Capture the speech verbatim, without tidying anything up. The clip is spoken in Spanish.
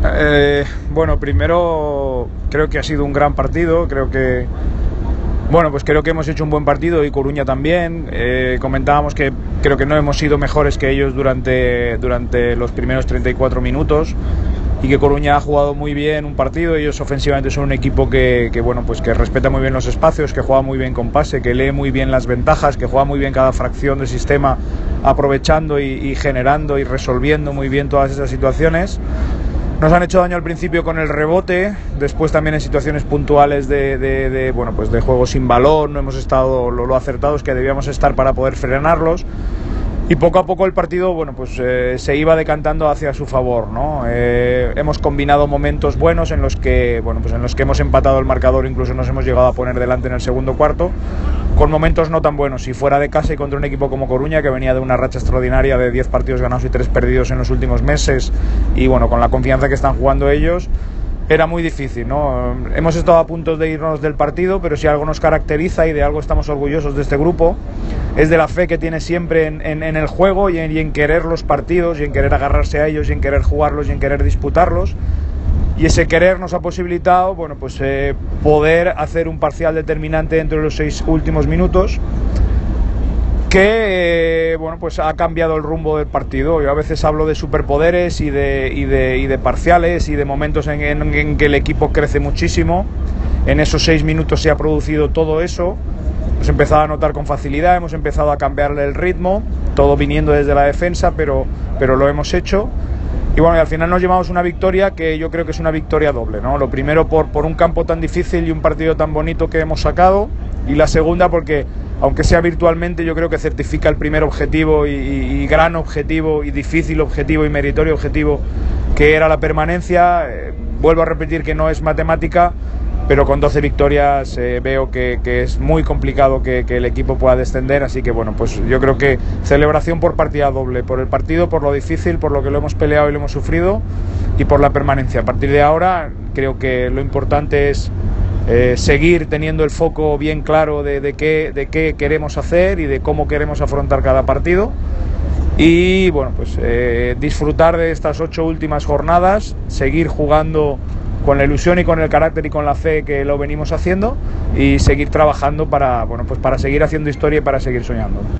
Eh, bueno, primero creo que ha sido un gran partido, creo que bueno, pues creo que hemos hecho un buen partido y Coruña también. Eh, comentábamos que creo que no hemos sido mejores que ellos durante, durante los primeros treinta y cuatro minutos y que Coruña ha jugado muy bien un partido. Ellos ofensivamente son un equipo que, que, bueno, pues que respeta muy bien los espacios, que juega muy bien con pase, que lee muy bien las ventajas, que juega muy bien cada fracción del sistema, aprovechando y, y generando y resolviendo muy bien todas esas situaciones. Nos han hecho daño al principio con el rebote, después también en situaciones puntuales de, de, de, bueno, pues de juego sin balón, no hemos estado lo, lo acertados que debíamos estar para poder frenarlos. Y poco a poco el partido, bueno, pues eh, se iba decantando hacia su favor, ¿no? Eh, hemos combinado momentos buenos en los que, bueno, pues en los que hemos empatado el marcador, incluso nos hemos llegado a poner delante en el segundo cuarto, con momentos no tan buenos. Y fuera de casa y contra un equipo como Coruña, que venía de una racha extraordinaria de diez partidos ganados y tres perdidos en los últimos meses, y bueno, con la confianza que están jugando ellos, era muy difícil, ¿no? Hemos estado a punto de irnos del partido, pero si algo nos caracteriza y de algo estamos orgullosos de este grupo, es de la fe que tiene siempre en, en, en el juego y en, y en querer los partidos y en querer agarrarse a ellos y en querer jugarlos y en querer disputarlos. Y ese querer nos ha posibilitado, bueno, pues eh, poder hacer un parcial determinante dentro de los seis últimos minutos que eh, bueno, pues ha cambiado el rumbo del partido. Yo a veces hablo de superpoderes y de, y de, y de parciales y de momentos en, en, en que el equipo crece muchísimo. En esos seis minutos se ha producido todo eso. Hemos empezado a notar con facilidad, hemos empezado a cambiarle el ritmo, todo viniendo desde la defensa, pero, pero lo hemos hecho. Y bueno, y al final nos llevamos una victoria que yo creo que es una victoria doble, ¿no? Lo primero por, por un campo tan difícil y un partido tan bonito que hemos sacado, y la segunda porque, aunque sea virtualmente, yo creo que certifica el primer objetivo y, y, y gran objetivo y difícil objetivo y meritorio objetivo que era la permanencia. Eh, vuelvo a repetir que no es matemática, pero con doce victorias eh, veo que, que es muy complicado que, que el equipo pueda descender, así que bueno, pues yo creo que celebración por partida doble, por el partido, por lo difícil, por lo que lo hemos peleado y lo hemos sufrido, y por la permanencia. A partir de ahora creo que lo importante es eh, seguir teniendo el foco bien claro de, de, qué, de qué queremos hacer y de cómo queremos afrontar cada partido. Y bueno, pues eh, disfrutar de estas ocho últimas jornadas, seguir jugando con la ilusión y con el carácter y con la fe que lo venimos haciendo, y seguir trabajando para, bueno, pues para seguir haciendo historia y para seguir soñando.